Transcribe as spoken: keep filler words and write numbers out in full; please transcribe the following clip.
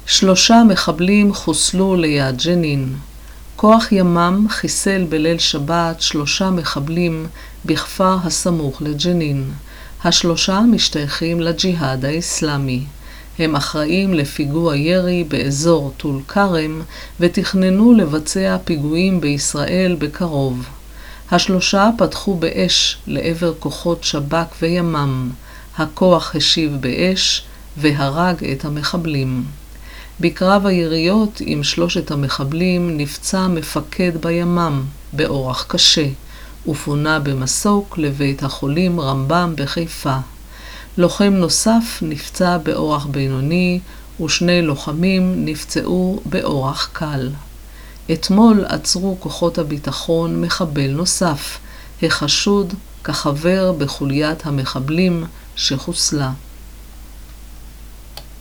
שלושה מחבלים חוסלו ליד ג'נין. כוח ימ"מ חיסל בליל שבת שלושה מחבלים בכפר הסמוך לג'נין. השלושה משתייכים לג'יהאד האסלאמי. הם אחראים לפיגוע ירי באזור טול כרם ותכננו לבצע פיגועים בישראל בקרוב. השלושה פתחו באש לעבר כוחות שב"כ וימ"מ. הכוח השיב באש והרג את המחבלים. בקרב היריות עם שלושת המחבלים נפצע מפקד בימ"מ באורח קשה ופונה במסוק לבית החולים רמב"ם בחיפה. לוחם נוסף נפצע באורח בינוני ושני לוחמים נפצעו באורח קל. אתמול עצרו כוחות הביטחון מחבל נוסף, החשוד כחבר בחוליית המחבלים שחוסלה.